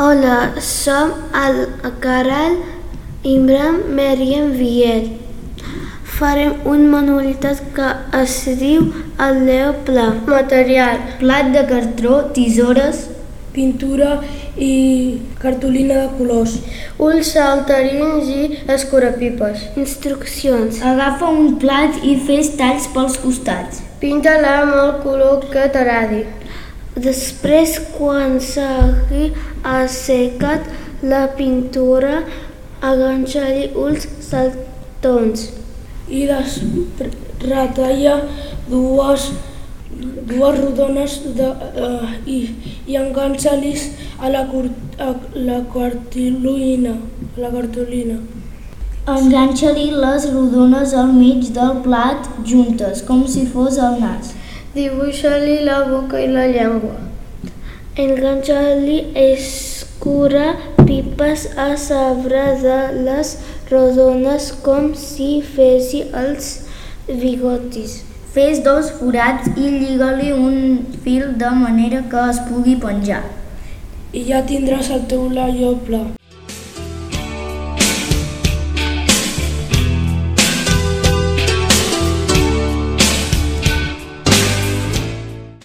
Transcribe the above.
Hola, som el Caral, Imran, Mèriam, Viel. Farem un manualitat que es diu el Leo Pla. Material: plat de cartró, tisores, pintura i cartolina de colors. Ulls saltarins i escurapipes. Instruccions: agafa un plat i fes talls pels costats. Pinta-la amb el color que t'agradi. Després, quan s'hagi assecat la pintura, enganxa-li ulls saltons. I retalla dues rodones i enganxa-les a la cartolina. Enganxa-li les rodones al mig del plat juntes, com si fos el nas. Dibuixa-li la boca i la llengua. Enganxa-li escurapipes a sobre de les rodones com si fessi els bigotis. Fes 2 forats i lliga-li un fil de manera que es pugui penjar. I ja tindràs el teu Leo Pla.